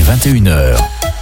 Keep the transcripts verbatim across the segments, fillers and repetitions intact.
vingt et une heures.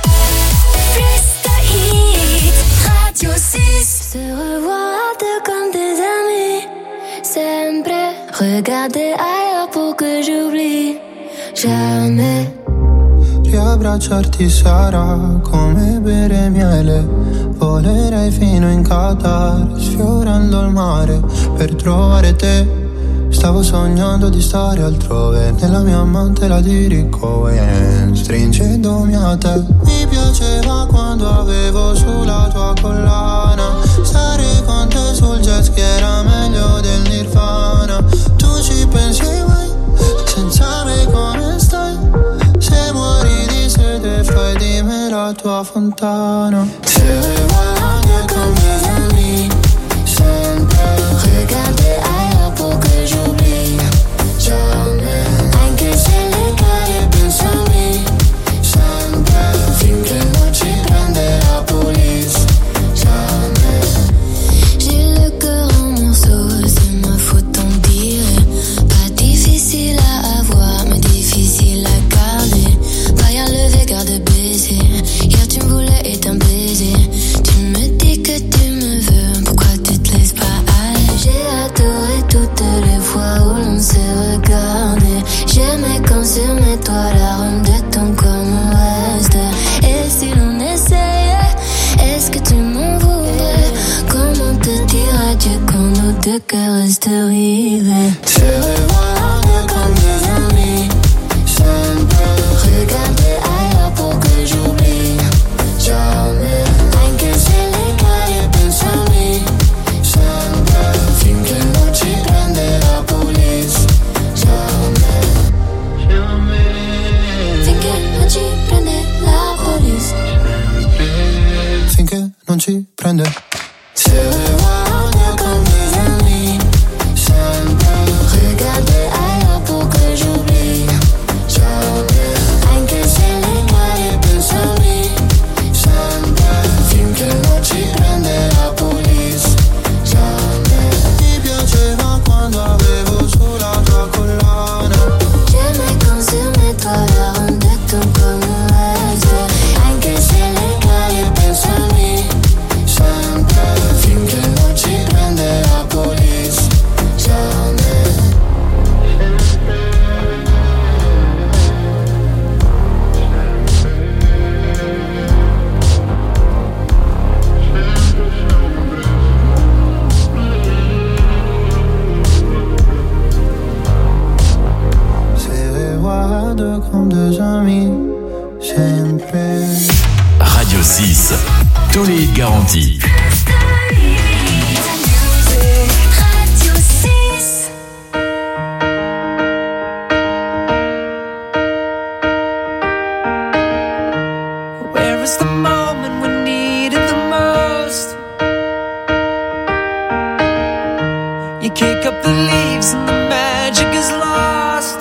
Radio six. Se revoir à deux comme des amis. Sempre. Regarder ailleurs pour que j'oublie. Jamais. Riabbracciarti sarà come bere miele. Volerei fino in Qatar, sfiorando il mare per trovare te. Stavo sognando di stare altrove, nella mia amante la dirigo e stringendomi a te. Mi piaceva quando avevo sulla tua collana, stare con te sul jet ski era meglio del Nirvana. Tu ci pensi mai, senza me come stai? Se muori di sete fai di me la tua fontana. Se guardi con mes amis, sempre regarder ailleurs pour que j'oublie. Jamais, anche se le cade pensami, sempre finché non ci prende la police. Jamais. J'ai le cœur en morceaux, c'est ma faute t'en dirais. Pas difficile à avoir, mais difficile à garder. Paille levé, garde baiser. Hier tu me voulais et t'un baiser. Tu me dis que tu me veux, pourquoi tu te laisses pas aller? J'ai adoré toutes les fois où l'on s'est regardé. J'aimais quand sur mes toits l'arôme de ton corps me reste. Et si l'on essayait, est-ce que tu m'en voudrais? Comment te dire adieu quand nos deux cœurs restent rivés? Se revoir comme des amis, sempre regarder ailleurs pour que j'oublie. Jamais, anche se le cade pensami, sempre finché non ci prende la police. Jamais, jamais, finché non ci prende la police. Finché non ci prende. Se revoir comme des amis, sempre regarder ailleurs pour que j'oublie. Jamais, anche se le cade pensami, sempre finché non ci prende la police. Jamais. Mi piaceva quando avevo sulla tua collana. J'aimais quand sur mes toits l'arôme de ton corps me reste. Anche se le cade pensami, sempre finché non ci prende la police. Jamais. Se guardo comme deux amis, sempre. Radio six, tous les hits garantis. Radio six. Where is the moment we need it the most? You kick up the leaves and the magic is lost.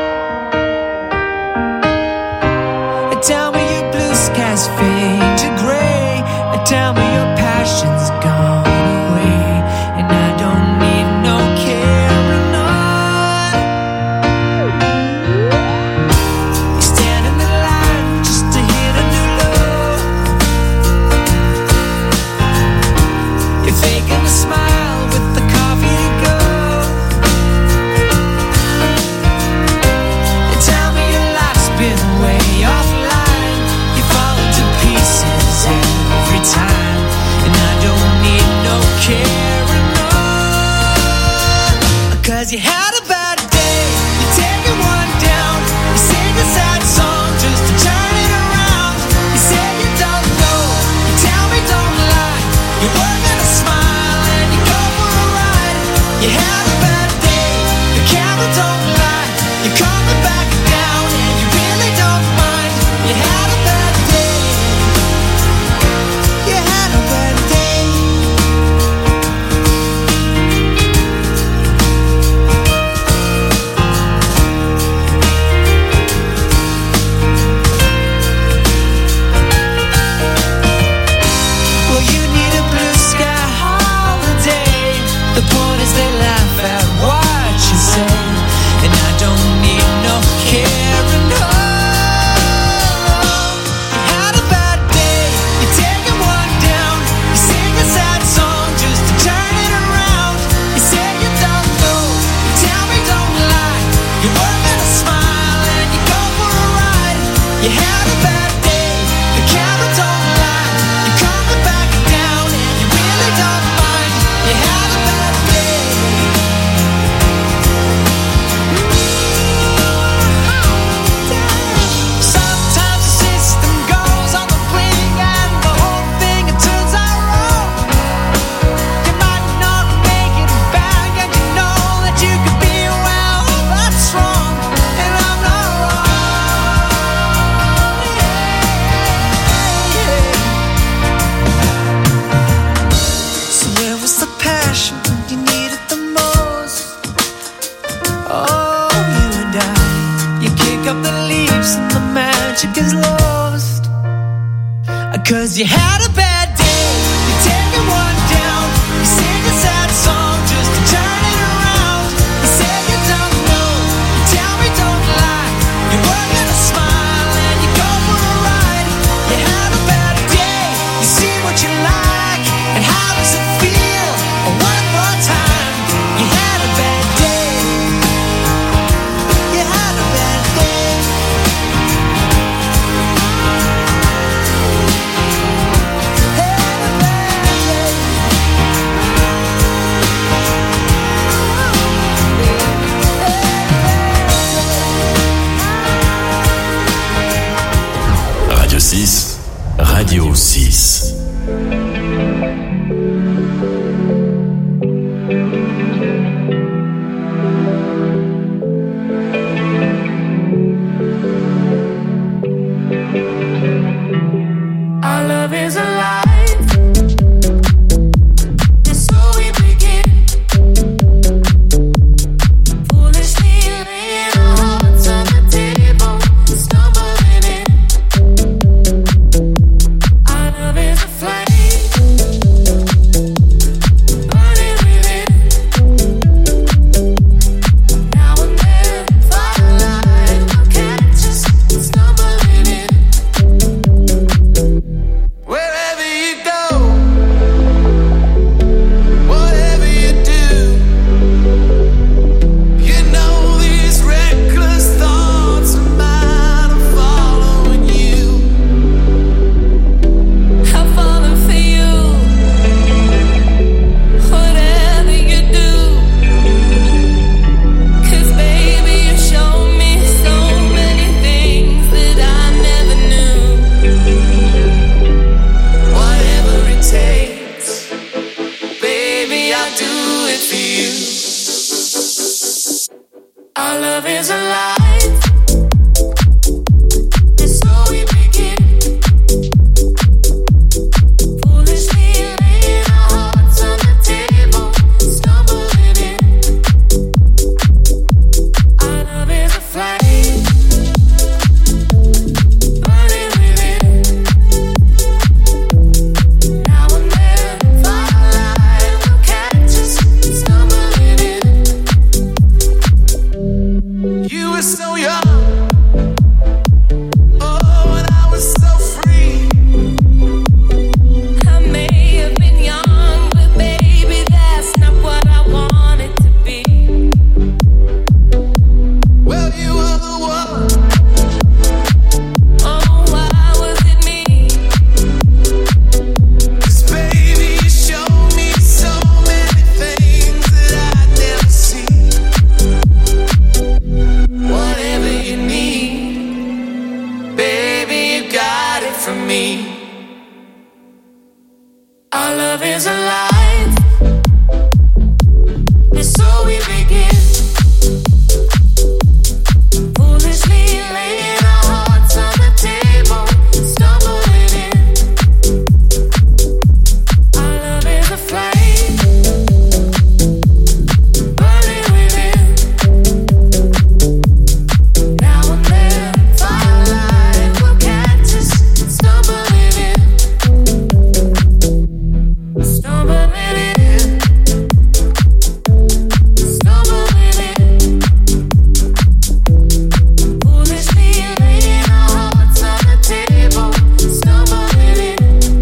Tell me your blue skies fade to gray. Tell me your passion's gone away. And I don't need no carrying on. You stand in the line just to hit a new low. You're faking a smile with the coffee to go. And tell me your life's been way offline. You fall into pieces every time. And I don't need no carrying on. Cause you had a bad day. You're taking one down. You sing a sad song just to turn it around. You say you don't know. You tell me don't lie. You're working a smile and you go for a ride. You had a bad day. The camera don't lie. You're coming back down and you really don't mind. You had a bad day. You had a bad day. Well, you need a blue sky holiday. The point is they laugh at what you say. And I don't need no You had a bad day, the camera don't lie. You're coming back down and you really don't mind. You had a bad day. Sometimes the system goes on the blink and the whole thing it turns out wrong. You might not make it back and you know that you could be well, that's wrong, and I'm not wrong. Yeah, yeah. So where was the passion when you needed the most? Oh, you and I, you kick up the leaves and the magic is lost. Cause you had a bad day, you're taking one down. You sing a sad song just to turn it around. You say you don't know, you tell me don't lie. You were gonna smile and you go for a ride. You had a bad day, you see what you like. And how does it feel? Oh, one more time. You had a bad day. You had a bad day. Radio six, Radio six. Our love is alive, and so we begin. Foolishly laying our hearts on the table, stumbling in. Our love is a flame, burning within. Now and then, firelight will catch us stumbling in. Wherever you go, whatever you do, you know these reckless thoughts of mine are following you. I've fallen for you, whatever you do. 'Cause baby, you show me so many things that I never knew. Whatever it takes, baby, I'll do it for you. Our love is alive, and so we begin. Foolishly laying our hearts on the table, stumbling in. Our love is a flame, burning within. Now and then, firelight will catch us stumbling in. You were so young, oh, and I was so free. I may have been young, but baby, that's not what I wanted to be. Well, you were the one. Oh, why was it me? 'Cause baby, you showed me so many things that I'd never seen. Whatever you need, baby, you got it from me. Our love is alive, and so we begin. Foolishly laying our hearts on the table, stumbling in. Our love is a flame, burning within. Now and then, firelight will catch us stumbling in. Stumbling in. Stumbling in. Foolishly laying our hearts on the table, stumbling in.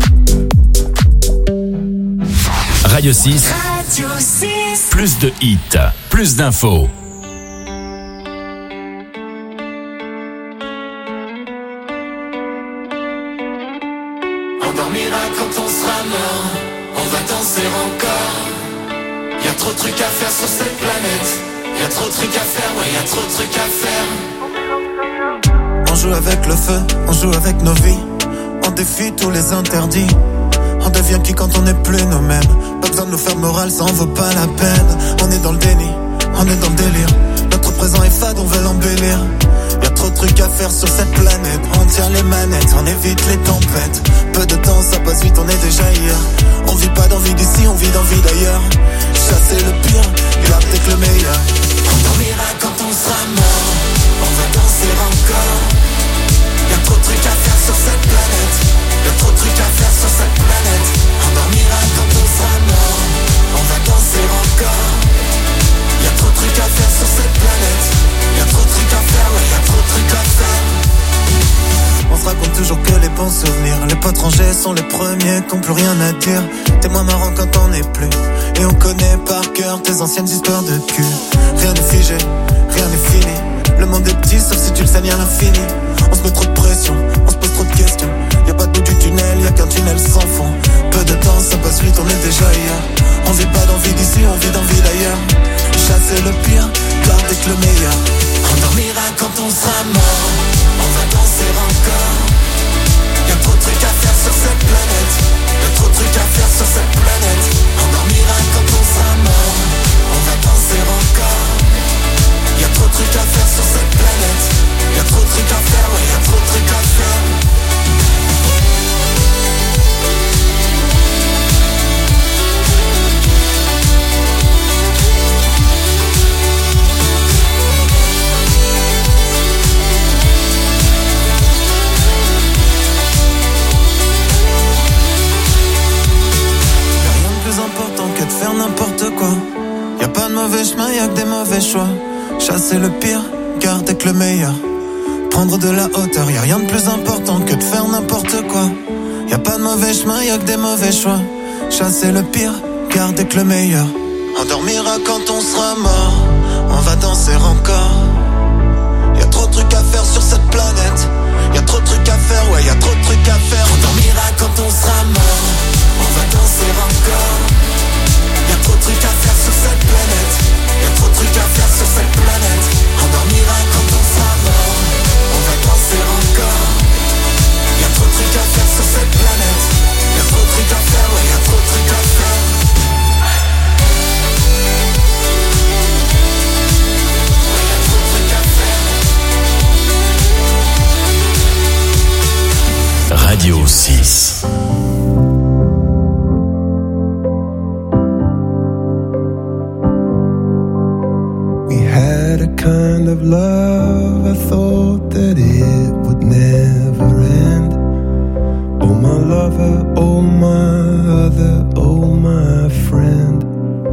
Radio six, Radio six. plus de hits, plus d'infos. dormira quand on sera mort. On va danser encore. Y'a trop de trucs à faire sur cette planète. Y'a trop de trucs à faire, ouais, y'a trop de trucs à faire. On joue avec le feu, on joue avec nos vies. On défie tous les interdits. On devient qui quand on n'est plus nous-mêmes. Pas besoin de nous faire morale, ça en vaut pas la peine. On est dans le déni, on est dans le délire. Notre présent est fade, on veut l'embellir. Y'a trop de trucs à faire sur cette planète. On tient les manettes, on évite les tempêtes. Peu de temps, ça passe vite, on est déjà hier. On vit pas d'envie d'ici, on vit d'envie d'ailleurs. Chasser le pire, garder que le meilleur. On dormira quand on sera mort. On va danser encore. Y'a trop de trucs à faire sur cette planète. Y'a trop de trucs à faire sur cette planète. On dormira quand on sera mort. On va danser encore. Y'a trop de trucs à faire sur cette planète. Y'a trop de trucs à faire, ouais, y'a trop de trucs à faire. On se raconte toujours que les bons souvenirs. Les potes rangés sont les premiers qui ont plus rien à dire. T'es moins marrant quand on n'est plus. Et on connaît par cœur tes anciennes histoires de cul. Rien n'est figé, rien n'est fini. Le monde est petit sauf si tu le saignes à l'infini. On se met trop de pression, on se pose trop de questions. Y'a pas de bout du tunnel, y'a qu'un tunnel sans fond. Peu de temps, ça passe vite, on est déjà ailleurs. On vit pas d'envie d'ici, on vit d'envie d'ailleurs. Chasser le pire, garder que le meilleur. On dormira quand on sera mort. On va danser encore. Y'a trop de trucs à faire sur cette planète. Y'a trop de trucs à faire sur cette planète. On dormira quand on sera mort. On va danser encore. Y'a trop de trucs à faire sur cette planète. Y'a trop de trucs à faire, ouais, y'a trop de trucs à faire. Faire n'importe quoi. Y'a pas de mauvais chemin, y'a que des mauvais choix. Chasser le pire, garder que le meilleur. Prendre de la hauteur, y'a rien de plus important que de faire n'importe quoi. Y'a pas de mauvais chemin, y'a que des mauvais choix. Chasser le pire, garder que le meilleur. On dormira quand on sera mort. On va danser encore. Y'a trop de trucs à faire sur cette planète. Y'a trop de trucs à faire, ouais, y'a trop de trucs à faire. On dormira quand on sera mort. On va danser encore. Y'a trop de trucs à faire sur cette planète. Y'a trop de trucs à faire sur cette planète. On dormira quand on sera mort. On va danser encore. Y'a trop de trucs à faire sur cette planète. Y'a trop de trucs à faire, ouais, y'a trop de trucs à faire. Ouais, y'a trop de trucs à faire. Radio six. Had a kind of love, I thought that it would never end. Oh my lover, oh my other, oh my friend.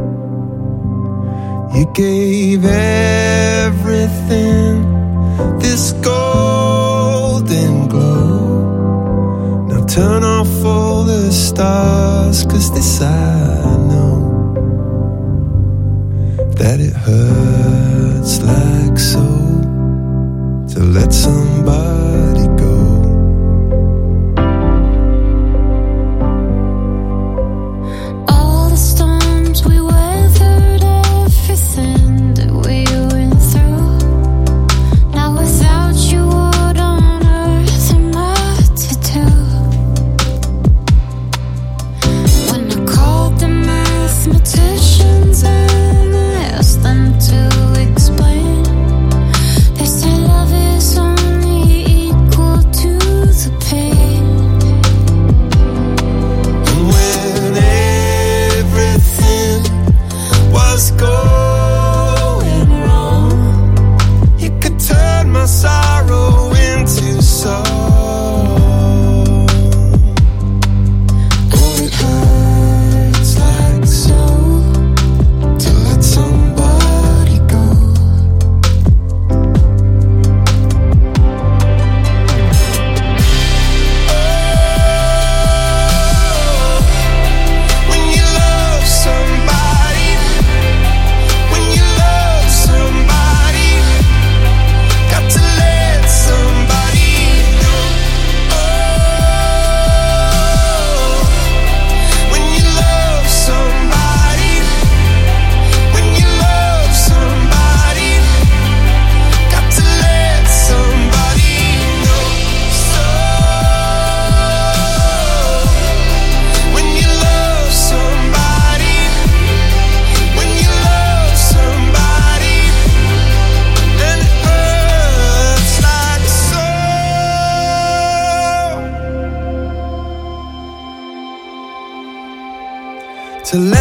You gave everything this golden glow. Now turn off all the stars, 'cause this I know, that it hurts like so to let somebody go. All the storms we weathered, everything that we went through. Now without you, what on earth am I to do? When I called the mathematicians and asked them to explain, they say love is only equal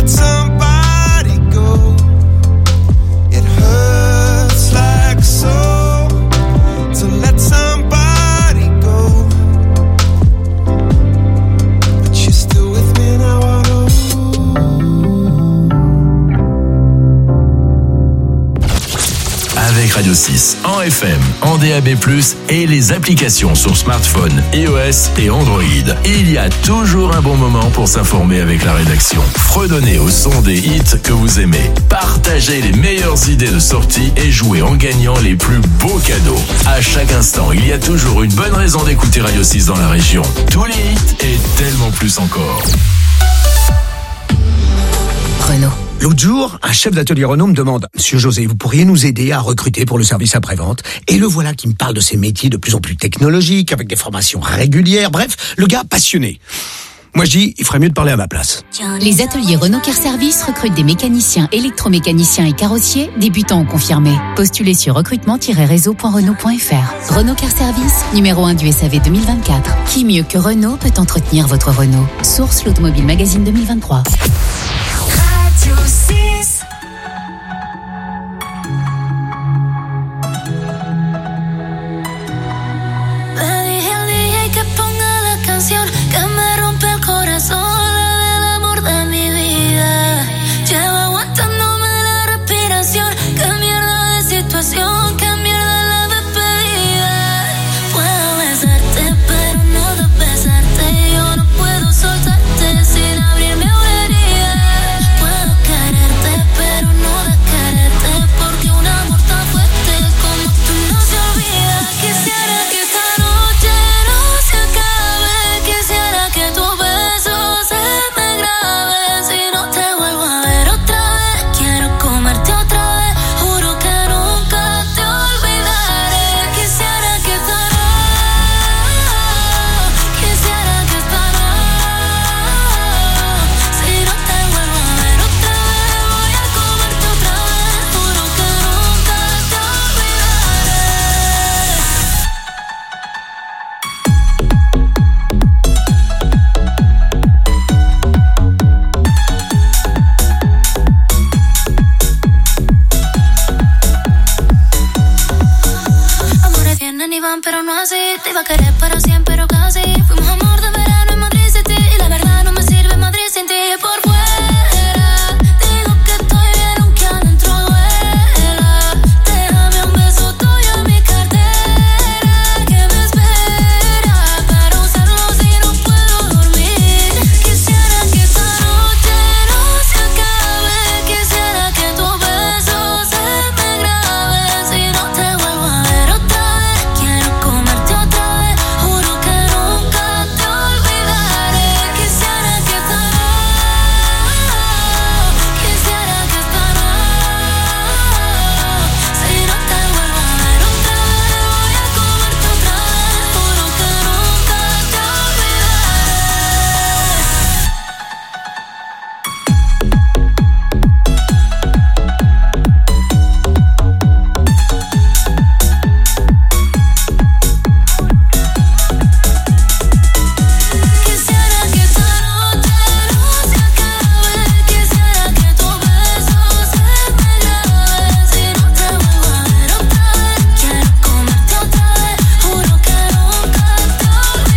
let somebody go. It hurts like so to let somebody go. But you're still with me now, I know. Avec Radio six, en F M, en D A B plus, et les applications sur smartphone, iOS et Android, il y a toujours un bon moment pour s'informer avec la rédaction. Fredonnez au son des hits que vous aimez. Partagez les meilleures idées de sortie et jouez en gagnant les plus beaux cadeaux. À chaque instant, il y a toujours une bonne raison d'écouter Radio six dans la région. Tous les hits et tellement plus encore. Renault. L'autre jour, un chef d'atelier Renault me demande « Monsieur José, vous pourriez nous aider à recruter pour le service après-vente ?» Et le voilà qui me parle de ces métiers de plus en plus technologiques, avec des formations régulières, bref, le gars passionné. Moi je dis, il ferait mieux de parler à ma place. Les ateliers Renault Car Service recrutent des mécaniciens, électromécaniciens et carrossiers, débutants ou confirmés. Postulez sur recrutement tiret réseau point renault point f r. Renault Car Service, numéro un du S A V deux mille vingt-quatre. Qui mieux que Renault peut entretenir votre Renault? Source l'Automobile Magazine deux mille vingt-trois. Radio six. Le dije al D J que ponga la canción que me rompe el corazón, la del amor de mi vida. Llevo aguantándome la respiración. Qué mierda de situación, qué mierda la despedida. Puedo besarte, pero no de besarte. Yo no puedo soltarte sin abrir mi herida. Puedo quererte, pero no de quererte, porque un amor tan fuerte como tú no se olvida. Quisiera que esta noche no se acabe. Quisiera que tu beso se me grabe. Si no te vuelvo a ver otra vez, quiero comerte otra vez. Juro que nunca te olvidaré. Quisiera que esta noche, quisiera que esta noche, si no te vuelvo a ver otra vez, voy a comerte otra vez. Juro que nunca te olvidaré. Amores vienen y van, pero no así. Te iba a querer para siempre, pero casi. Fuimos amor de verano en Madrid City. Y la verdad no me sirve Madrid sin ti. Por fuera digo que estoy bien, aunque adentro duela. Déjame un beso tuyo en mi cartera, que me espera para usarlo si no puedo dormir. Quisiera que esta noche no se acabe. Quisiera que tu beso se me grabe. Si no te vuelvo a ver otra vez, quiero comerte otra vez. Juro que nunca te olvidaré. Quisiera que esta noche, quisiera que esta noche, si no te vuelvo a ver otra vez, voy a comerte otra vez. Juro que nunca te Quisiera que esta noche no se acabe. Quisiera que tu beso se me grabe. Si no te vuelvo a ver otra vez, quiero comerte otra vez. Juro que nunca te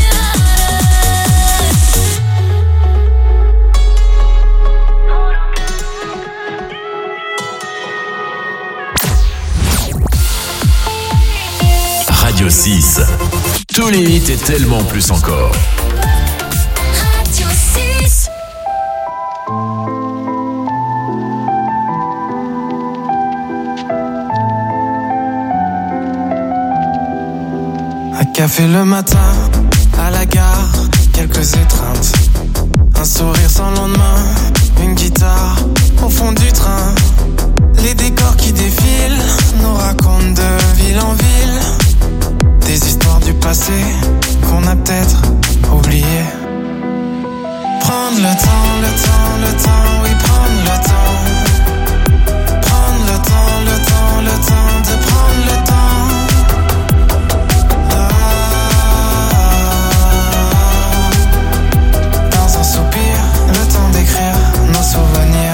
Radio six. Tous les hits et tellement plus encore. Radio six. Un café le matin, à la gare, quelques étreintes. Un sourire sans lendemain, une guitare au fond du train. Les décors qui défilent nous racontent de ville en ville des histoires du passé qu'on a peut-être oubliées. Prendre le temps, le temps, le temps, oui, prendre le temps. Prendre le temps, le temps, le temps de prendre le temps. Dans un soupir, le temps d'écrire nos souvenirs.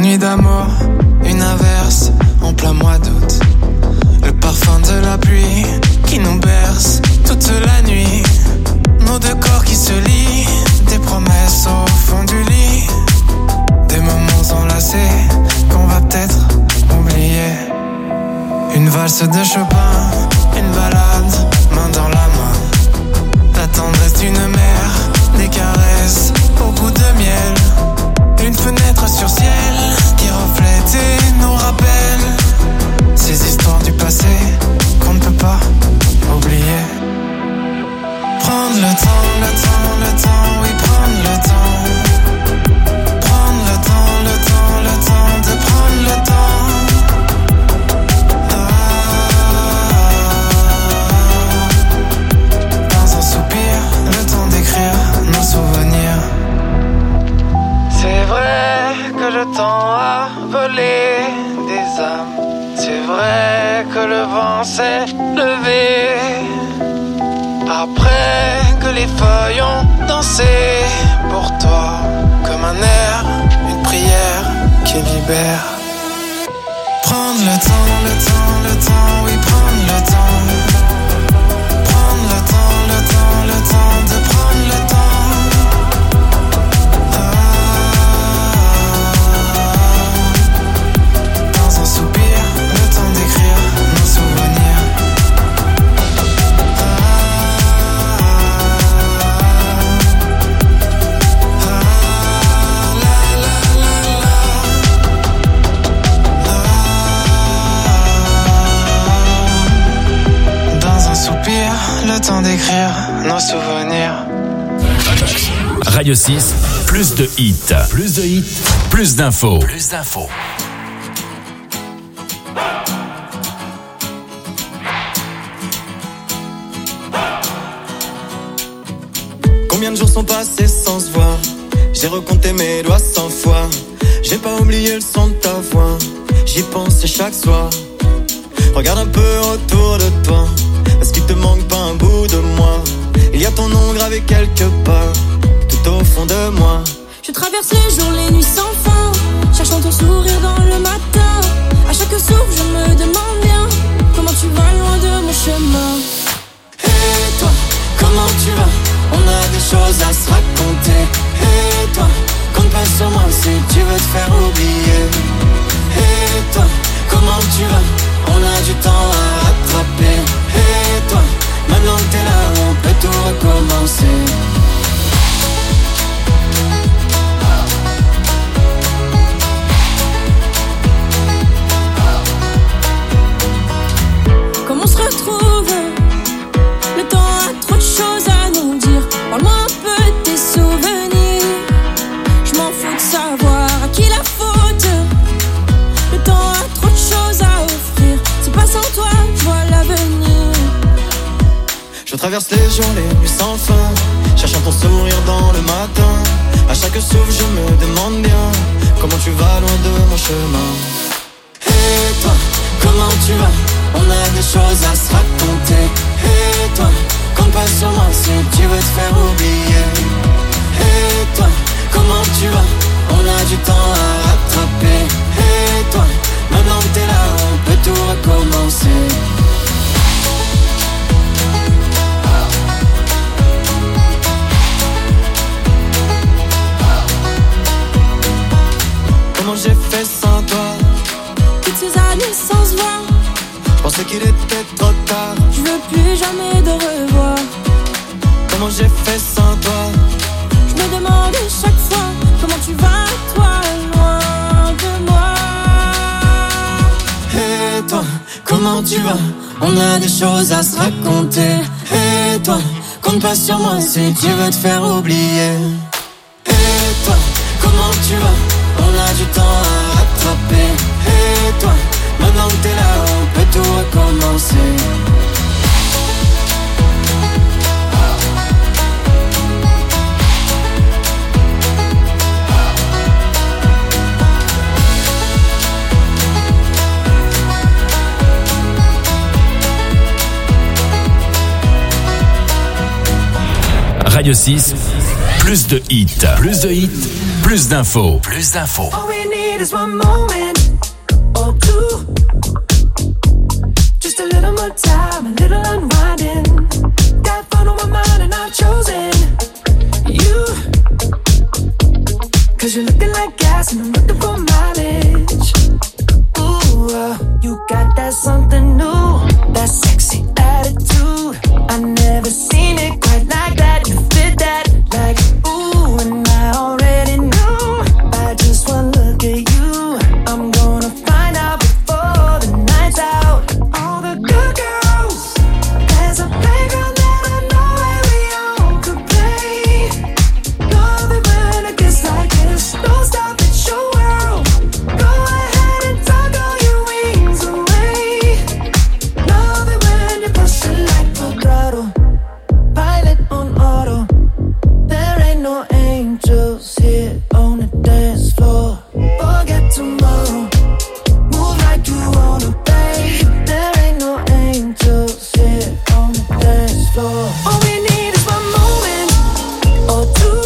nuit d'amour, une averse en plein mois d'août. Le parfum de la pluie qui nous berce toute la nuit. Nos deux corps qui se lient, des promesses au fond du lit. Des moments enlacés qu'on va peut-être oublier. Une valse de Chopin, une balade, main dans la main. La tendresse d'une mère, des caresses au goût de miel. Une fenêtre sur ciel qui reflète et nous rappelle ces histoires du passé qu'on ne peut pas oublier. Prendre le temps, le temps, le temps, oui prendre le temps. Prendre le temps, le temps, le temps de prendre le temps. Ah, dans un soupir, le temps d'écrire nos souvenirs. C'est vrai que le temps a volé des âmes. C'est vrai que le vent s'est levé. Après que les feuilles ont dansé pour toi, comme un air, une prière qui libère. Prendre le temps, le temps, le temps, oui prendre le temps. Prendre le temps, le temps, le temps de prendre le temps. Le temps d'écrire nos souvenirs. Radio six, plus de hits. Plus de hits, plus d'infos. Plus d'infos. Combien de jours sont passés sans se voir? J'ai recompté mes doigts cent fois. J'ai pas oublié le son de ta voix. J'y pense chaque soir. Regarde un peu autour de toi. Est-ce qu'il te manque pas un bout de moi? Il y a ton nom gravé quelque part, tout au fond de moi. Je traverse les jours, les nuits sans fin, cherchant ton sourire dans le matin. À chaque souffle, je me demande bien comment tu vas loin de mon chemin. Et toi, comment tu vas? On a des choses à se raconter. Et toi, compte pas sur moi si tu veux te faire oublier. Et toi, comment tu vas? On a du temps à rattraper. Et toi, maintenant que t'es là, on peut tout recommencer. Comment on se retrouve? Le temps a trop de choses à nous dire. Parle-moi un peu de tes souvenirs. Je m'en fous de savoir à qui la faute. Le temps a trop de choses à offrir. C'est pas sans toi, je vois l'avenir. Je traverse les jours, les nuits sans fin, cherchant ton sourire dans le matin. À chaque souffle, je me demande bien comment tu vas loin de mon chemin. Et toi, comment tu vas? On a des choses à se raconter. Et toi, compte pas sur moi si tu veux te faire oublier. Et toi, comment tu vas? On a du temps à rattraper. Et toi, maintenant que t'es là, on peut tout recommencer. Comment j'ai fait sans toi? Toutes ces années sans se voir. Je pensais qu'il était trop tard. Je veux plus jamais de revoir. Comment j'ai fait sans toi? Je me demande chaque fois comment tu vas, toi, loin de moi. Et toi, comment tu vas? On a des choses à se raconter. Et toi, compte pas sur moi si tu veux te faire oublier. Et toi, comment tu vas? On a du temps à rattraper. Et toi, maintenant que t'es là, on peut tout recommencer. Radio six, plus de hits. Plus de hits, plus d'infos. Plus d'infos. All we need need is one moment or two. Just a little more time, a little unwinding. Got fun on my mind and I've chosen you. Cause you're looking like gas and I'm looking for mileage. Ooh, uh, you got that something new, that sexy attitude. I never seen it quite like that. You fit that like ooh, and I already knew by just one look at you. I'm gonna find out before the night's out. All the good girls, there's a playground that I know where we all could play. Love it when it gets like this. Don't stop, it's your world. Go ahead and tuck all your wings away. Love it when you push it like full throttle. Pilot on auto. There ain't no angels here on the dance floor. Forget tomorrow. Move like you wanna, babe. There ain't no angels here on the dance floor. All we need is one moment or two.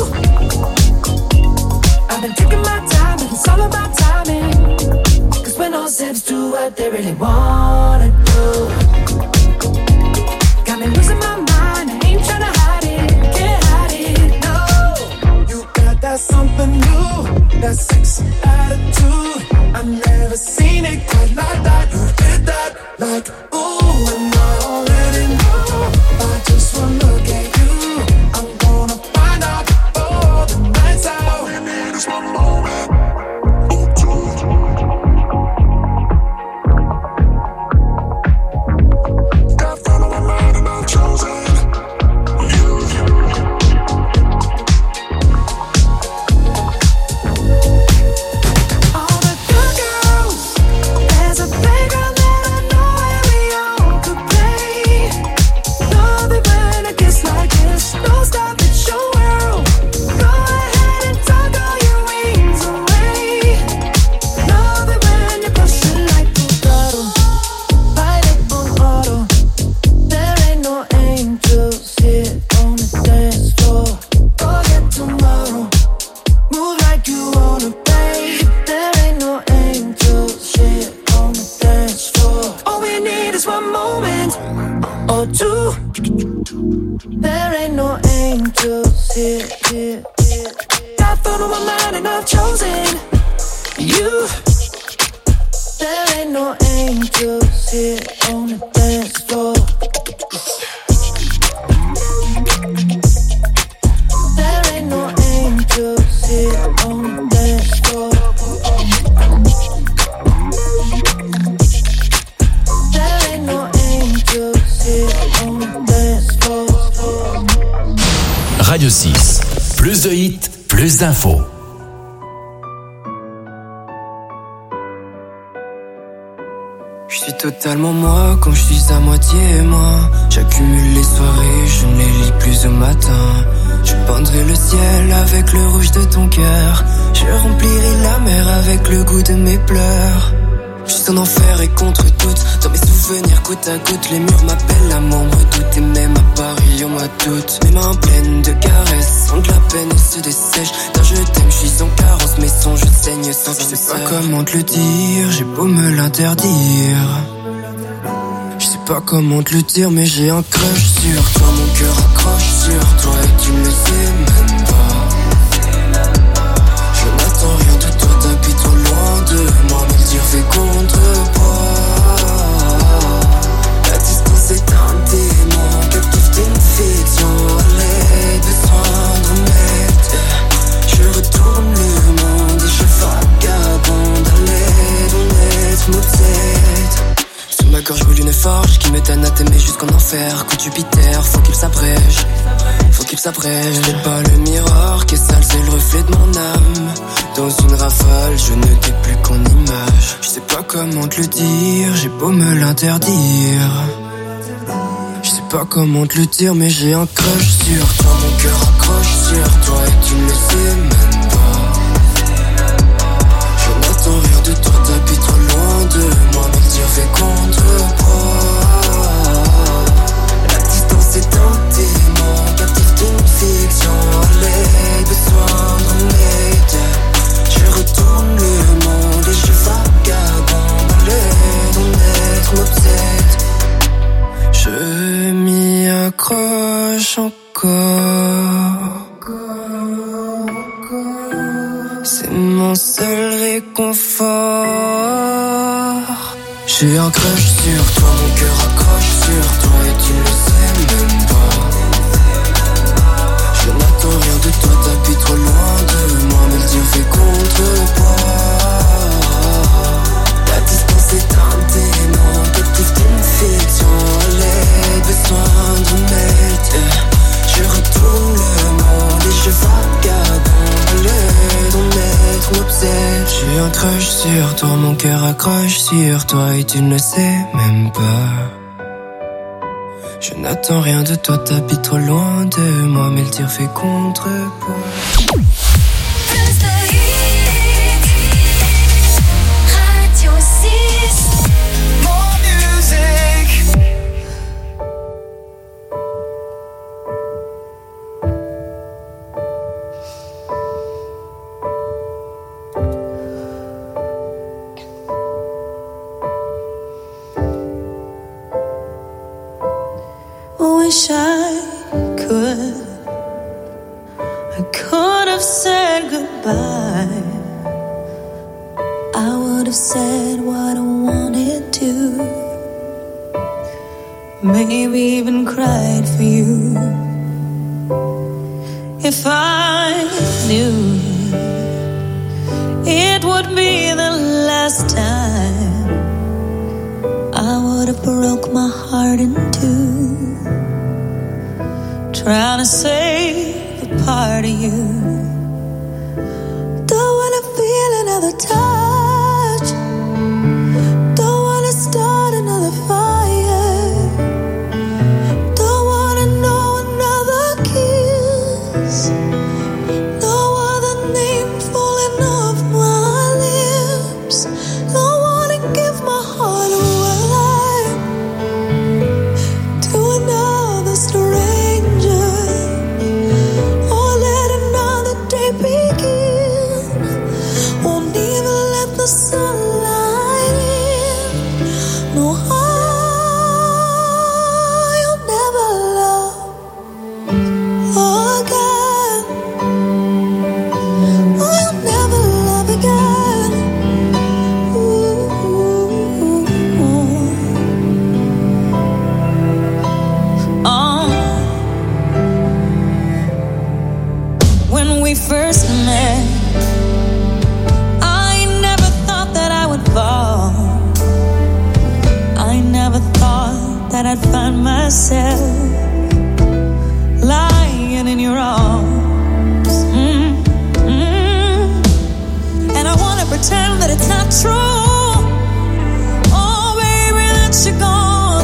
I've been taking my time, and it's all about timing. Cause when all said do what they really wanna do. Got me losing my mind, I ain't tryna hide it, can't hide it, no. You got that something new, that sexy attitude. I've never seen it quite like that. You did that like ooh, and I already know. By just one look at you, I'm gonna find out before the night's out. All we need is one moment or two. Got fun on my mind and I've chosen you. All the good girls, there's a playground that I know where we all could play. Love it when it gets like this. Don't stop, it's your world. Go ahead and tuck all your wings away. Love it when you push it like full throttle. Pilot on auto. There ain't no angels here on the dance floor. Forget tomorrow. Move like you wanna, babe. There ain't no angels here on the dance floor. All we need is one moment or two. There ain't no angels here, here, here. Got fun on my mind and I've chosen you. There ain't no angels here on the dance floor. There ain't no angels here on the dance floor. There ain't no angels here on the dance floor. Radio six. Plus de hits, plus d'infos. Je suis totalement moi quand je suis à moitié moi. J'accumule les soirées, je ne les lis plus au matin. Je peindrai le ciel avec le rouge de ton cœur. Je remplirai la mer avec le goût de mes pleurs. Je suis en enfer et contre toutes. Dans mes souvenirs goutte à goutte, les murs m'appellent, l'amour me redoute. Et même à Paris on m'a doute. Mes mains pleines de caresses ont de la peine et se dessèchent. Quand je t'aime, je suis en carence, mes sons je saigne sans je sais pas comment te le dire, j'ai beau me l'interdire. Je sais pas comment te le dire, mais j'ai un crush sur toi. Mon cœur accroche sur toi et tu ne le sais même pas. Je n'attends rien de toi, t'habites trop loin de moi. Mais le dire fait contrepoids. La distance est un démon, captif d'une fiction. À l'aide de soindre net, je retourne le monde et je vagabonde. À l'aide on est Mozart. Sous ma gorge brûle une forge qui me donne à t'aimer jusqu'en enfer. Coup de Jupiter, faut qu'il s'abrège, faut qu'il s'abrège. C'est pas le miroir qui est sale, c'est le reflet de mon âme. Dans une rafale, je ne t'ai plus qu'en image. Je sais pas comment te le dire, j'ai beau me l'interdire. Je sais pas comment te le dire, mais j'ai un crush sur toi. Mon cœur accroche sur toi et tu ne le sais même pas. Je n'attends rien de toi, t'habites trop loin de moi. Mais le dire fait contrepoids. La distance est un démon, captif d'une fiction. À l'aide de soindre mes je retourne le monde accroche encore. C'est mon seul réconfort. J'ai un crush sur toi, mon cœur accroche sur toi et tu ne le sais même pas. Je n'attends rien de toi, t'habites trop loin de moi, mais le dire fait contrepoids. La distance est un démon, captive d'une fiction, les besoins d'une mate. Je retourne le monde et je vagabonde, ton être m'obsède. J'ai un crush sur toi, mon cœur accroche sur toi et tu ne le sais même pas. Je n'attends rien de toi, t'habites trop loin de moi, mais le tir fait contrepoids. Radio six. More music. Wish I could, I could have said goodbye. I would have said what I wanted to, maybe even cried for you. If I knew it would be the last time, I would have broke my heart in two, trying to save a part of you. Don't wanna feel another touch, don't wanna start another fire, don't wanna know another kiss, no other name falling off my lips. Don't wanna give my heart away to another stranger, or let another day begin. Won't even let the sunlight in. No, I'll never love again. I'll never love again. Ooh. Oh. When we first met, I never thought that I would fall. I never thought that I'd find myself lying in your arms. Mm, mm. And I wanna pretend that it's not true. Oh, baby, that you're gone.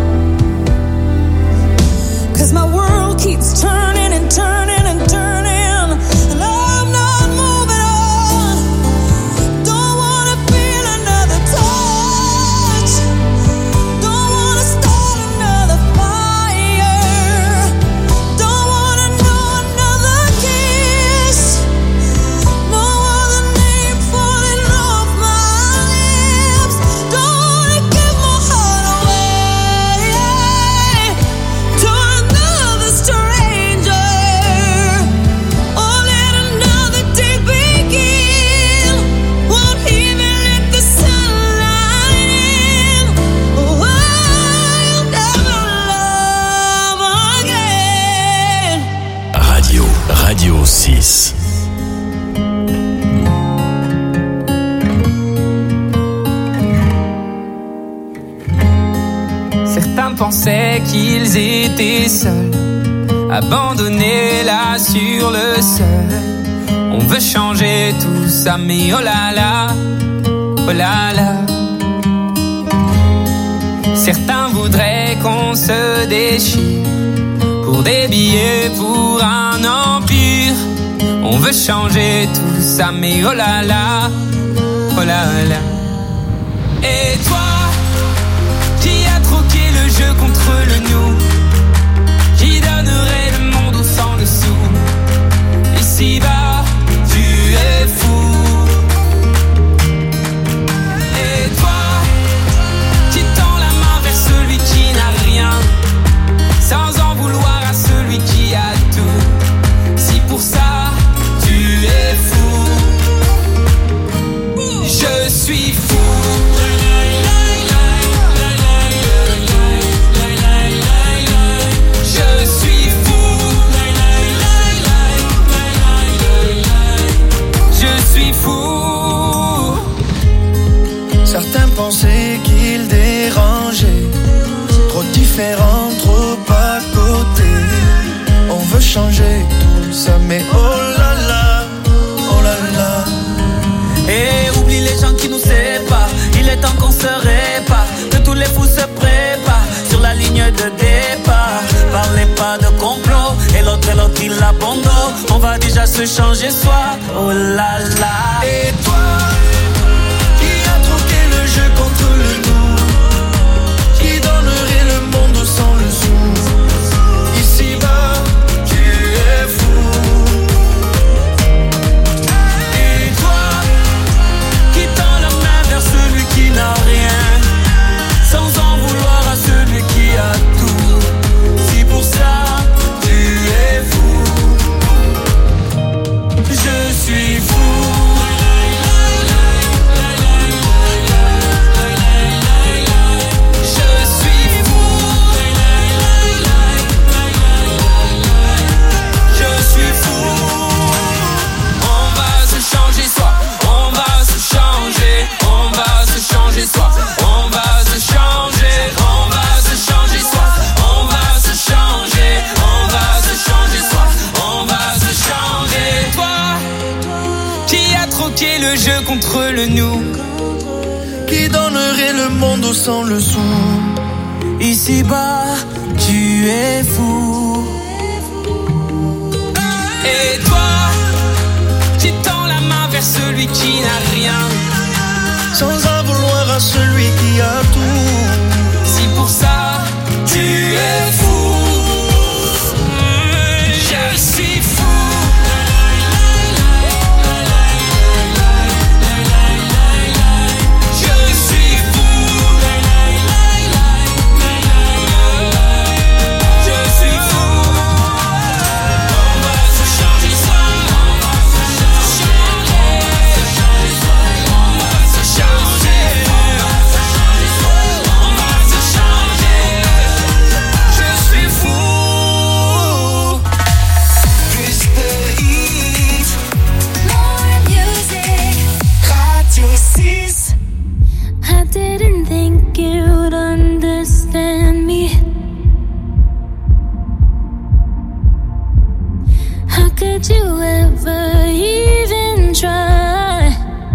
'Cause my world keeps turning and turning and turning, and I'm not moving on. Don't wanna feel another touch, don't wanna start another fire, don't wanna know another kiss, no other name falling off my lips. Don't wanna give my heart away to another stranger, or let another day begin. Won't even let the sunlight in. Oh, I'll never love again. Radio, Radio six. Certains pensaient qu'ils étaient seuls, abandonnés là sur le sol. On veut changer tout ça, mais oh là là, oh là là. Certains voudraient qu'on se déchire pour des billets, pour un empire. On veut changer tout ça, mais oh là là, oh là là. Et toi, qui a troqué le jeu contre le nous, qui donnerait le monde au sang dessous. Ici-bas, tu es fou. Et toi, qui tend la main vers celui qui n'a rien, sans en vouloir à celui différents, trop à côté. On veut changer tout ça, mais oh là là, oh là là. Et oublie les gens qui nous séparent. Il est temps qu'on se répare, que tous les fous se préparent sur la ligne de départ. Parlez pas de complot, et l'autre et l'autre il abandonne. On va déjà se changer soi, oh là là. Et toi, qui a troqué le jeu contre le nous, qui donnerait le monde sans le sou. Ici-bas, tu es fou. Et toi, qui tend la main vers celui qui n'a rien, sans en vouloir à celui qui a tout. Si pour ça, tu es fou. Je suis fou. Le jeu contre le nous, qui donnerait le monde sans le sou. Ici-bas, tu es fou. Et toi, tu tends la main vers celui qui n'a rien, sans en vouloir à celui qui a tout. Si pour ça, tu es fou. Je suis fou. Could you ever even try?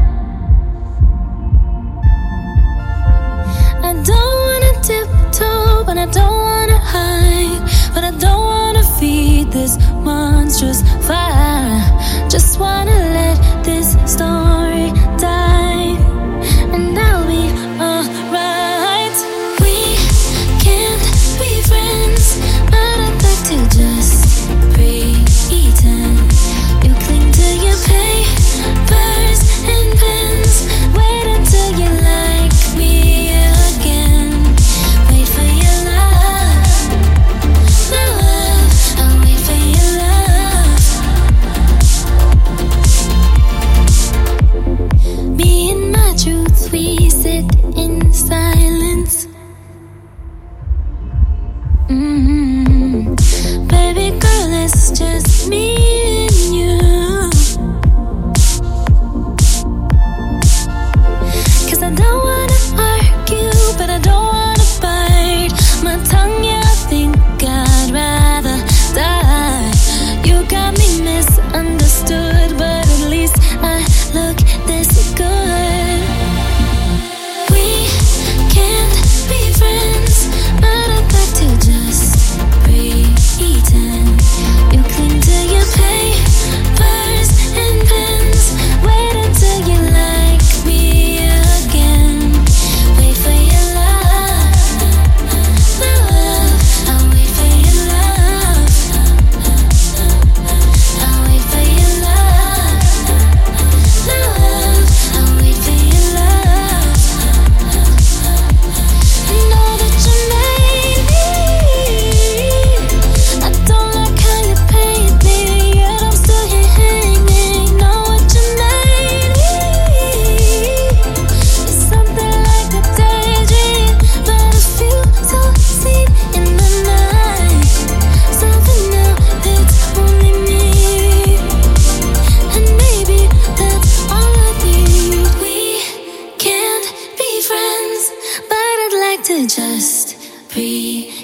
I don't wanna tiptoe, but I don't wanna hide, but I don't wanna feed this monstrous fire. Just wanna let this story die, and I'll be alright. We can't be friends, but I'd like to just pretend. You cling to your papers and pens. Wait until you like me again. Wait for your love, my love. I'll wait for your love. Me and my truth, we sit in silence. Mm-hmm. Baby girl, it's just me and you. 'Cause I don't wanna argue, but I don't wanna bite my tongue. Yeah, I think I'd rather die. You got me misunderstood, but at least I look this good. We can't be friends, but I'd like to just pretend. You cling to your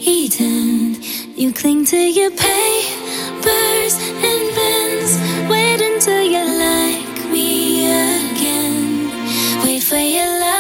eaten. You cling to your papers and pens. Wait until you like me again. Wait for your love.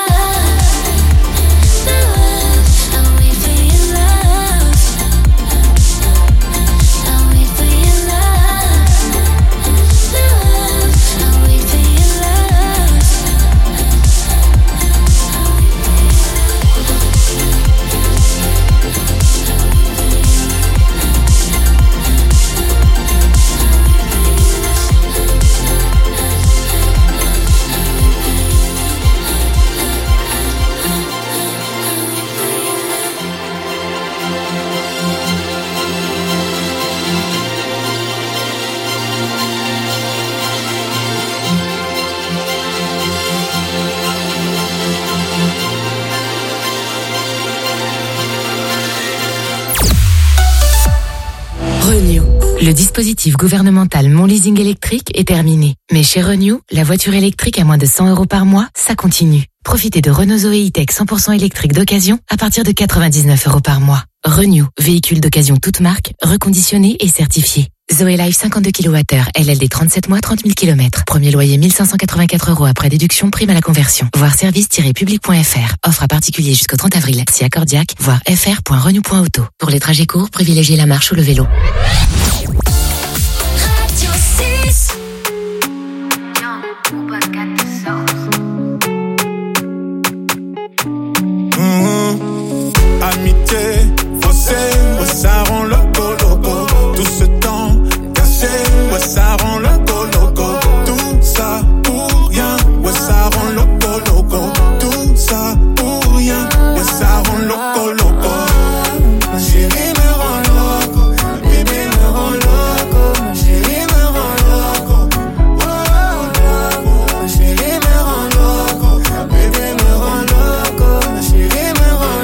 Le dispositif gouvernemental Mon Leasing électrique est terminé. Mais chez Renew, la voiture électrique à moins de cent euros par mois, ça continue. Profitez de Renault Zoé E-Tech cent pour cent électrique d'occasion à partir de quatre-vingt-dix-neuf euros par mois. Renew, véhicule d'occasion toute marque, reconditionné et certifié. Zoé Life cinquante-deux kilowattheures, L L D trente-sept mois, trente mille kilomètres. Premier loyer mille cinq cent quatre-vingt-quatre euros après déduction, prime à la conversion. Voir service tiret public point f r. Offre à particulier jusqu'au trente avril. Si accordiaque, voir f r point renew point auto. Pour les trajets courts, privilégiez la marche ou le vélo. Amitié, faussée, ouais, ça rend loco, loco. Tout ce temps caché, ouais, ça rend loco, loco. Tout ça pour rien, ouais, ça rend loco, loco. Tout ça pour rien, ouais, ça rend loco, loco. Ma chérie me rend loco, bébé me rend loco. Ma chérie me rend loco, oh, loco. Ma chérie me rend loco, bébé me rend loco. Ma chérie me rend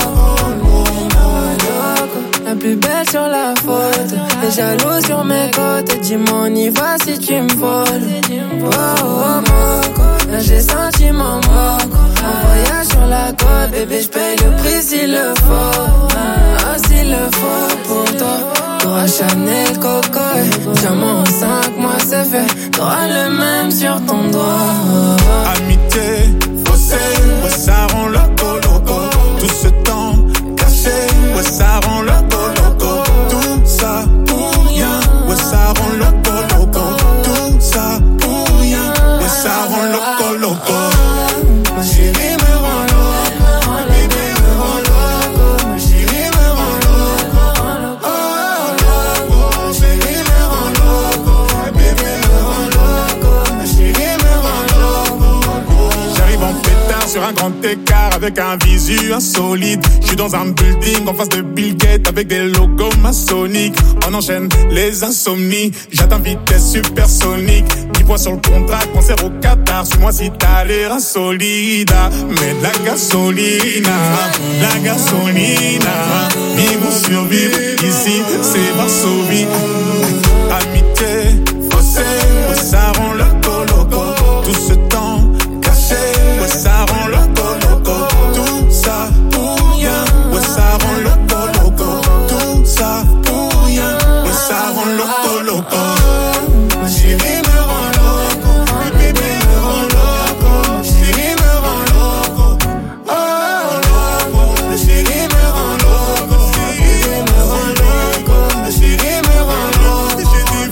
loco. La plus belle sur la photo, t'es jaloux sur mes côtes. Dis-moi on y va si tu me voles. Oh oh moco, là j'ai senti mon moco. Un voyage sur la côte, bébé j'paye le prix s'il le faut. Ah s'il le faut pour toi. T'auras Chanel, Coco, diamant en cinq mois c'est fait. T'auras le même sur ton doigt. Amitié, faussée, ouais, ça rend loco, loco. Tout ce temps caché, ouais, ça rend loco, loco. Tout ça pour rien, ouais, ça rend loco, loco. Tout ça pour rien, ouais, ça rend loco, loco. Ma chérie me rend loco, bébé me rend loco. Ma chérie me rend loco, oh loco. Ma chérie me rend loco, bébé me rend loco. Ma chérie me rend loco. J'arrive en pétard sur un grand écart avec un visu insolite. Je suis dans un building en face de Bill Gates avec des logos maçonniques. On enchaîne les insomnies, j'atteins vitesse supersonique. dix points sur le contrat, concert au Qatar. Suis-moi si t'as l'air insolide. Mais de la gasolina, la gasolina. Vivre ou survivre, ici c'est Varsovie. Amitié, faussée, ouais, ça rend loco, loco. Tout ce temps caché, ouais, ça rend loco, loco. Tout ça pour rien, ouais, ça rend loco, loco. Tout ça pour rien, ouais, ça rend loco, loco. Ma chérie me rend loco, bébé me rend loco. Ma chérie me rend loco, oh loco. Ma chérie me rend loco, bébé me rend loco. Ma chérie me rend loco.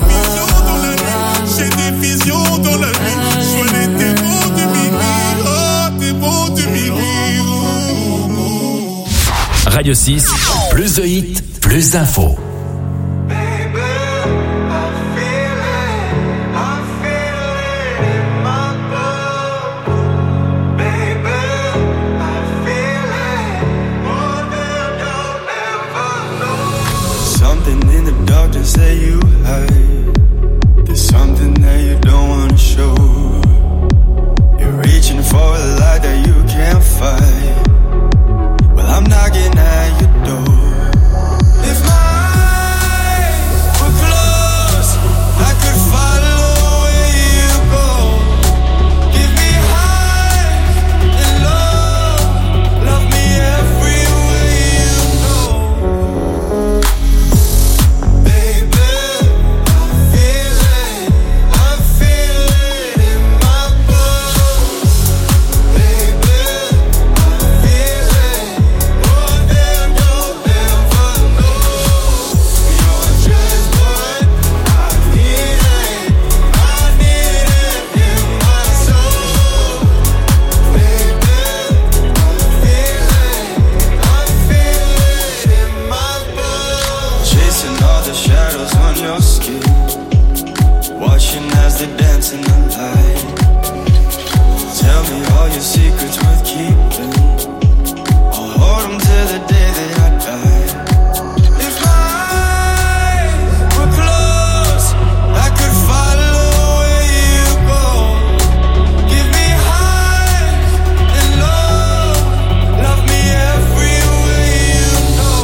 J'ai des visions dans la nuit, j'ai des visions dans la nuit. Je connais tes mots de minuit, oh tes mots de minuit. Radio six, plus de hits, plus d'infos. Something in the darkness that you hide. There's something that you don't wanna show. You're reaching for a light that you can't fight. Well, I'm knocking at your door. If my eyes were closed, I could follow where you go. Give me high and low, love me everywhere you go. your skin, watching as they dance in the light. Tell me all your secrets worth keeping. I'll hold them till the day that I die. If my eyes were closed, I could follow where you go. Give me highs and lows, love me every way you know.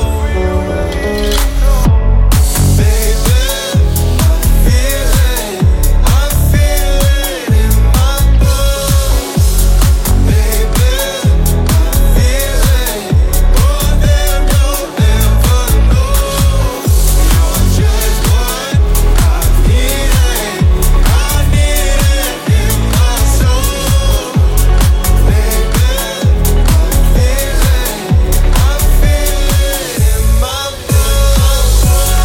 Baby, I feel it, I feel it in my bones. Baby, I feel it, more than you'll ever know. You're just what I needed, I need it in my soul. Baby, I feel it, I feel it in my bones.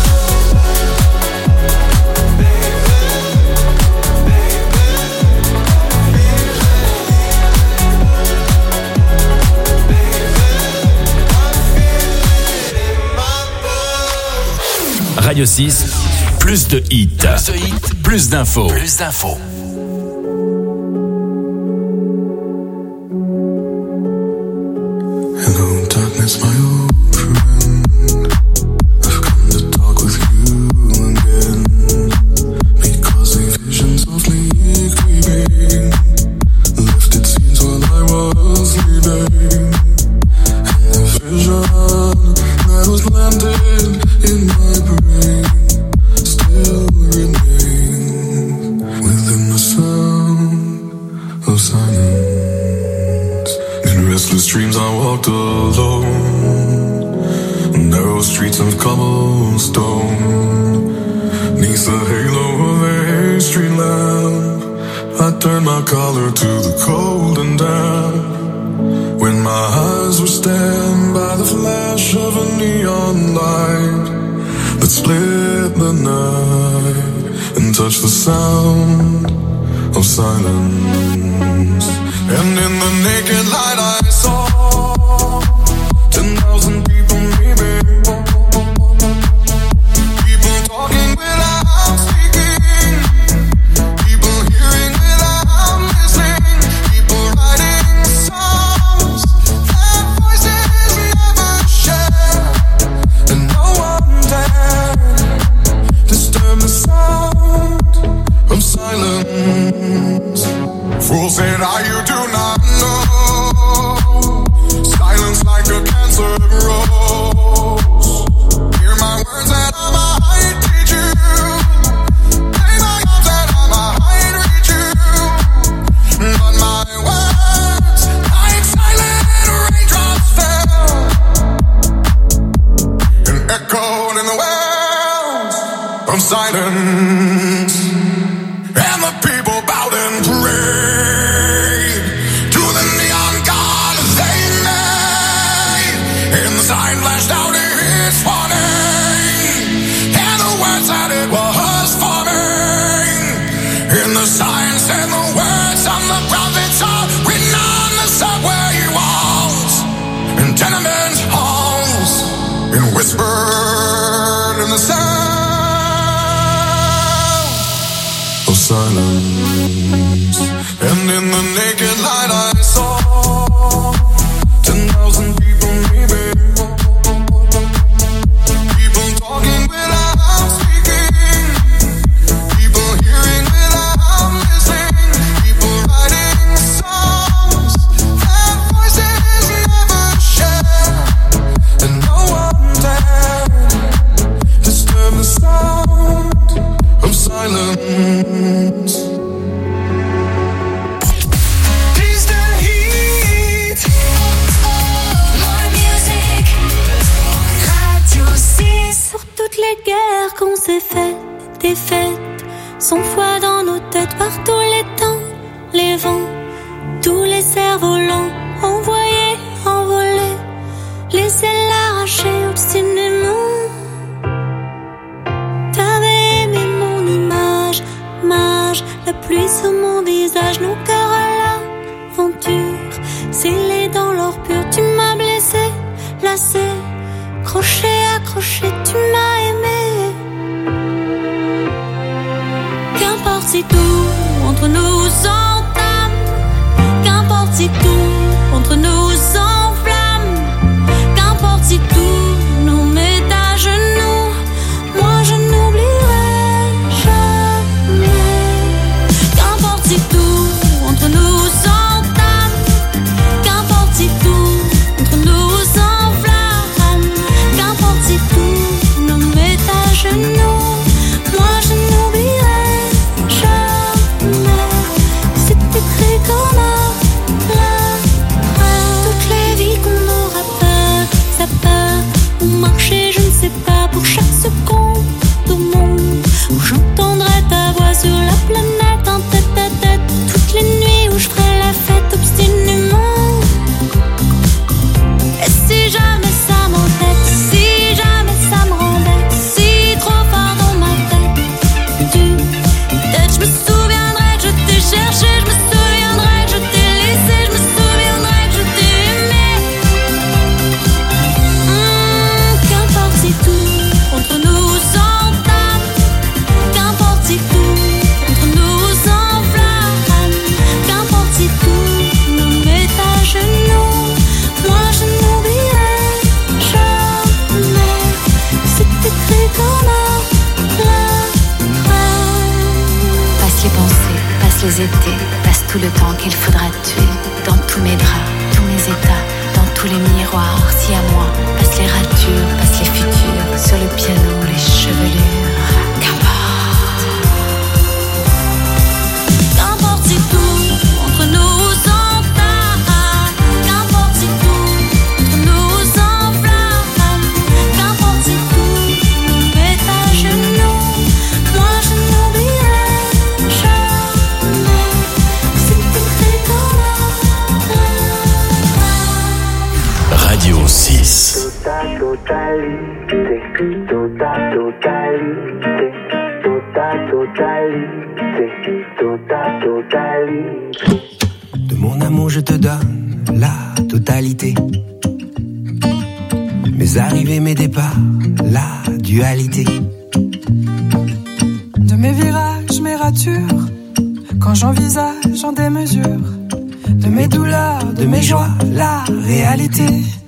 Radio six, plus de hits. Plus de hits, plus d'infos. Plus d'infos. Hello, darkness, my old friend. I've come to talk with you again. Because the visions of me creeping left its scenes while I was sleeping. And the vision that was landed in my brain still remains within the sound of silence. In restless dreams I walked alone, narrow streets of cobblestone. Neath the halo of a street lamp, I turned my collar to the cold and damp. When my eyes were stabbed by the flash of a neon light that split the night and touched the sound of silence. And in the naked light I saw ten thousand people maybe, people talking without speaking, people hearing without listening, people writing songs that voices never share, and no one dared disturb the sound of silence. Fool said, "Ah, you do not know. Silence like a cancer grows. Hear my words that I might teach you. Play my arms that I might reach you. But my words, like silent raindrops, fell and echoed in the wells of silence. And the people bowed and prayed to the neon god they made. And the sign flashed out its warning, and the words that it was forming. And the sign said the words of the prophets are written on the subway walls and tenement halls, and whispered in the sound of silence. And in the naked light I saw ten thousand people maybe, people talking without speaking, people hearing without listening, people writing songs that voices never share, and no one dared disturb the sound of silence. Plus de hits, more music. Radio six. Pour toutes les guerres qu'on s'est faites, des fêtes, sans foi dans nos têtes, par tous les temps, les vents, tous les cerfs-volants, envoyés, envolés, laissez l'arracher obstinément. T'avais aimé mon image, mage, la pluie sur mon visage, nos cœurs à l'aventure, scellés dans l'or pur, tu m'as blessé, lassé, crochet, accroché, tu m'as aimé. les étés, passe tout le temps qu'il faudra tuer. Dans tous mes draps, tous mes états, dans tous les miroirs, si à moi, passe les ratures, passe les futurs, sur le piano, les chevelures, qu'importe. Qu'importe si tout entre nous s'entame, qu'importe si tout entre nous s'enflamme, qu'importe si tout nous met à genoux, moi je n'oublierai jamais. C'est écrit dans Radio six. Tota totalité, tota totalité, tota totalité, tota totalité. De mon amour je te donne la totalité. Mes arrivées, mes départs, la dualité. De mes virages, mes ratures, quand j'envisage en démesure, de mes douleurs, de mes joies, la réalité.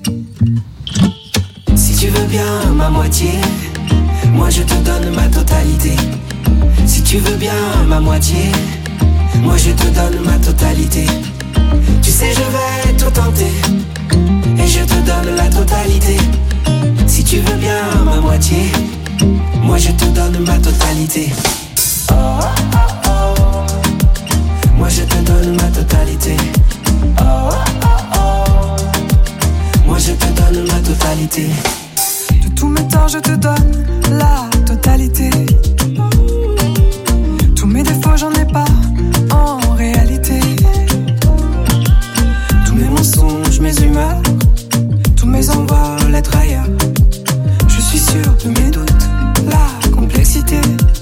Si tu veux bien ma moitié, moi je te donne ma totalité. Si tu veux bien ma moitié, moi je te donne ma totalité. Tu sais je vais tout tenter, et je te donne la totalité. Si tu veux bien ma moitié, moi je te donne ma totalité. Oh, oh, oh. Moi je te donne ma totalité. Oh, oh, oh. Moi je te donne ma totalité. De tous mes torts je te donne la totalité. Tous mes défauts j'en ai pas en réalité. Tous mes mensonges, mes humeurs, tous mes envols, les trahir. Je suis sûr de mes doutes, la complexité.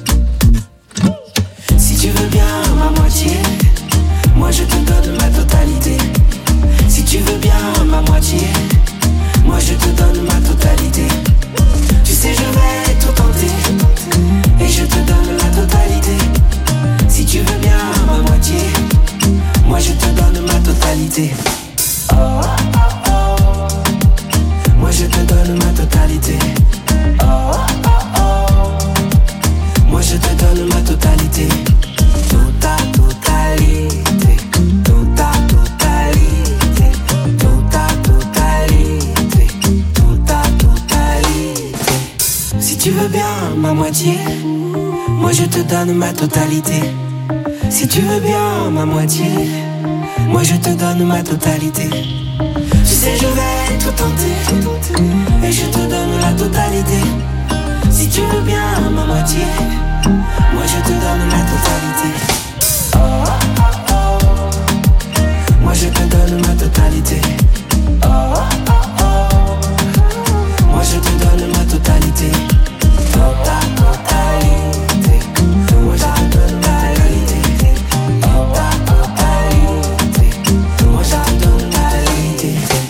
Si tu veux bien ma moitié, moi je te donne ma totalité. Si tu veux bien ma moitié, moi je te donne ma totalité. Tu sais je vais tout tenter, et je te donne la totalité. Si tu veux bien ma moitié, moi je te donne ma totalité. Oh, oh, oh. Moi je te donne ma totalité. Oh, oh, oh. Moi je te donne ma totalité. Tota totalité, tota totalité, tota totalité, tota totalité. Si tu veux bien ma moitié, moi je te donne ma totalité. Si tu veux bien ma moitié, moi je te donne ma totalité. Tu sais je vais tout tenter, et je te donne la totalité. Si tu veux bien ma moitié, moi je te donne la totalité. Oh, oh, oh. Moi je te donne ma totalité. Oh, oh, oh. Moi je te donne ma totalité. Tota totalité. Moi je te donne ma totalité. Tota totalité. Moi je te donne ma totalité.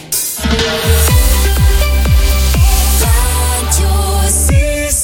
Radio six.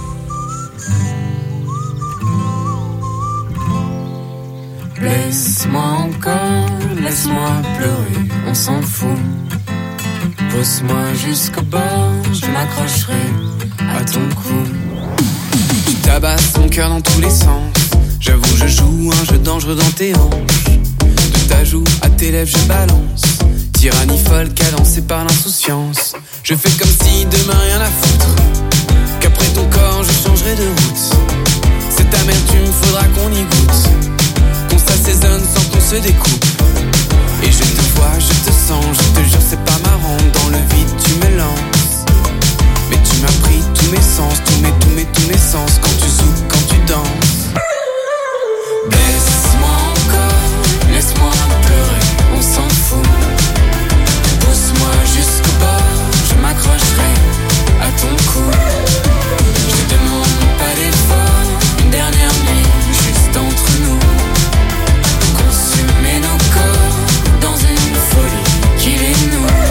Laisse-moi encore, laisse-moi pleurer, on s'en fout. Pousse-moi jusqu'au bord, je m'accrocherai à ton cou. Tu tabasses ton cœur dans tous les sens. J'avoue, je joue un jeu dangereux dans tes hanches. De ta joue à tes lèvres, je balance. Tyrannie folle cadencée par l'insouciance. Je fais comme si demain rien à foutre. Qu'après ton corps, je changerai de route. Cette amertume, faudra qu'on y goûte. Qu'on s'assaisonne sans qu'on se découpe. Et je te vois, je te sens, je te jure c'est pas marrant. Dans le vide tu me lances. Mais tu m'as pris tous mes sens, tous mes, tous mes, tous mes sens. Quand tu zoukes, quand tu danses. Laisse-moi encore, laisse-moi pleurer, on s'en fout. Pousse-moi jusqu'au bord, je m'accrocherai à ton cou. Je te demande pas d'effort, une dernière nuit juste entre nous. Consumer nos corps dans une folie qui les noue.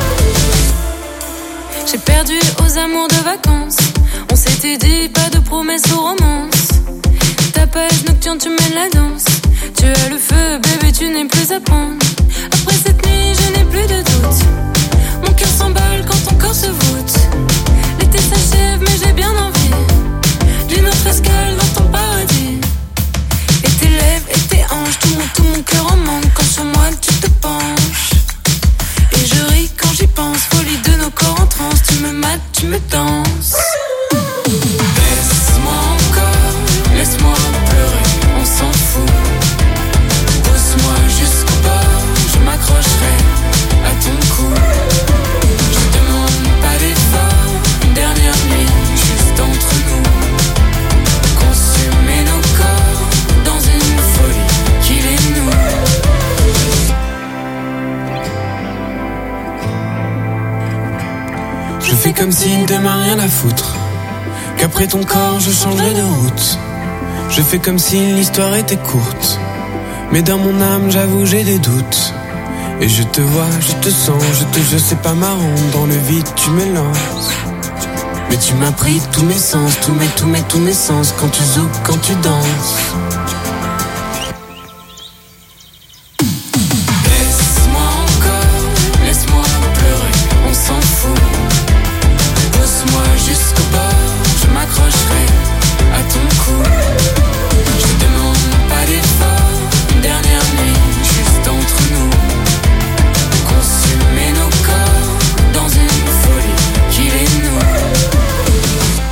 J'ai perdu aux amours de vacances. On s'était dit pas de promesses ou romances. Ta page nocturne, tu mènes la danse. Tu as le feu, bébé, tu n'es plus à prendre. Après cette nuit, je n'ai plus de doute. Mon cœur s'emballe quand ton corps se voûte. L'été s'achève, mais j'ai bien envie d'une autre escale dans ton paradis. Et tes lèvres et tes hanches comme si demain rien à foutre, qu'après ton corps je changerai de route. Je fais comme si l'histoire était courte, mais dans mon âme j'avoue j'ai des doutes. Et je te vois, je te sens, je te jure c'est pas marrant. Dans le vide tu me lances, mais tu m'as pris tous mes sens, tous mes, tous mes, tous mes sens. Quand tu zoukes, quand tu danses,